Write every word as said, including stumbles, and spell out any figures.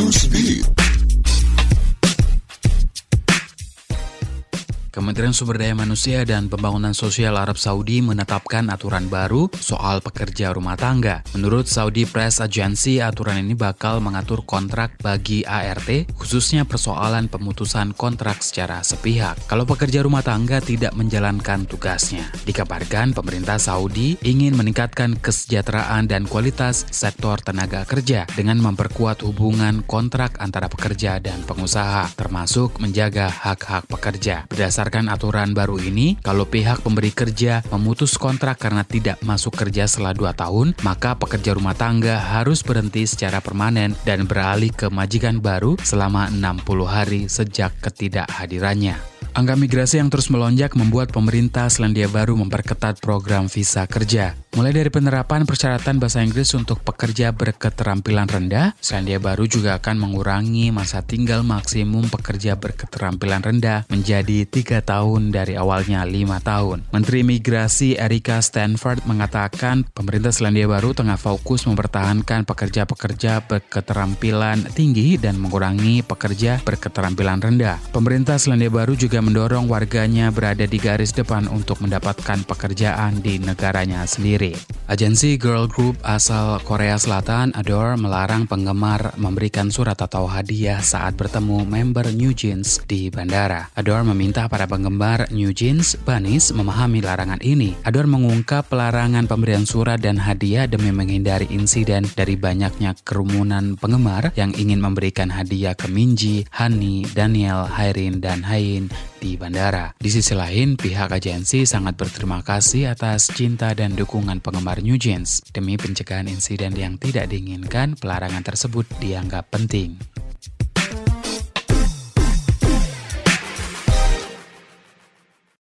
Newsbeat. Kementerian Sumber Daya Manusia dan Pembangunan Sosial Arab Saudi menetapkan aturan baru soal pekerja rumah tangga. Menurut Saudi Press Agency, aturan ini bakal mengatur kontrak bagi A R T, khususnya persoalan pemutusan kontrak secara sepihak kalau pekerja rumah tangga tidak menjalankan tugasnya. Dikabarkan pemerintah Saudi ingin meningkatkan kesejahteraan dan kualitas sektor tenaga kerja dengan memperkuat hubungan kontrak antara pekerja dan pengusaha, termasuk menjaga hak-hak pekerja. Berdasarkan Berdasarkan aturan baru ini, kalau pihak pemberi kerja memutus kontrak karena tidak masuk kerja setelah dua tahun, maka pekerja rumah tangga harus berhenti secara permanen dan beralih ke majikan baru selama enam puluh hari sejak ketidakhadirannya. Angka migrasi yang terus melonjak membuat pemerintah Selandia Baru memperketat program visa kerja. Mulai dari penerapan persyaratan bahasa Inggris untuk pekerja berketerampilan rendah, Selandia Baru juga akan mengurangi masa tinggal maksimum pekerja berketerampilan rendah menjadi tiga tahun dari awalnya lima tahun. Menteri Migrasi Erika Stanford mengatakan pemerintah Selandia Baru tengah fokus mempertahankan pekerja-pekerja berketerampilan tinggi dan mengurangi pekerja berketerampilan rendah. Pemerintah Selandia Baru juga mendorong warganya berada di garis depan untuk mendapatkan pekerjaan di negaranya sendiri. Agensi girl group asal Korea Selatan Adore melarang penggemar memberikan surat atau hadiah saat bertemu member New Jeans di bandara. Adore meminta para penggemar New Jeans Bunnies memahami larangan ini. Adore mengungkap pelarangan pemberian surat dan hadiah demi menghindari insiden dari banyaknya kerumunan penggemar yang ingin memberikan hadiah ke Minji, Hani, Daniel, Hairin, dan Hain di bandara. Di sisi lain, pihak agensi sangat berterima kasih atas cinta dan dukungan penggemar New Jeans. Demi pencegahan insiden yang tidak diinginkan, pelarangan tersebut dianggap penting.